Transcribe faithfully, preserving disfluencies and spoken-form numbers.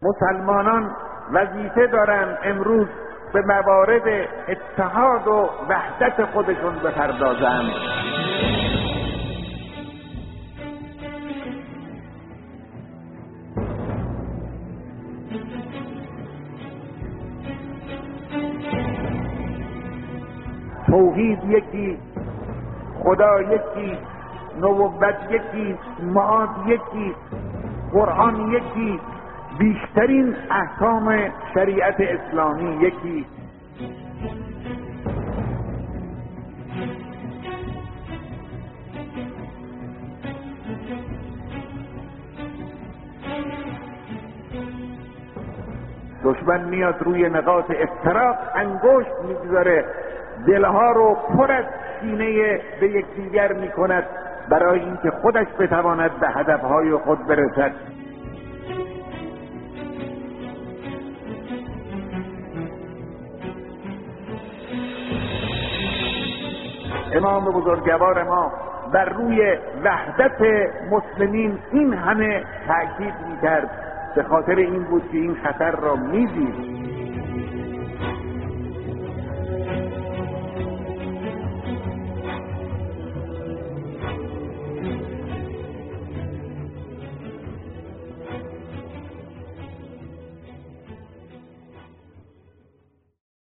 مسلمانان وظیفه دارن امروز به موارد اتحاد و وحدت خودشون بپردازند. توحید یکی، خدا یکی، نبوت یکی، معاد یکی، قرآن یکی، بیشترین احکام شریعت اسلامی یکی. دشمن میاد روی نقاط افتراق انگشت میگذاره، دلها رو پر از کینه به یکدیگر میکند برای اینکه خودش بتواند به هدفهای خود برسد. امام بزرگوار ما بر روی وحدت مسلمین این همه تأکید میکرد، به خاطر این بود که این خطر را میدید.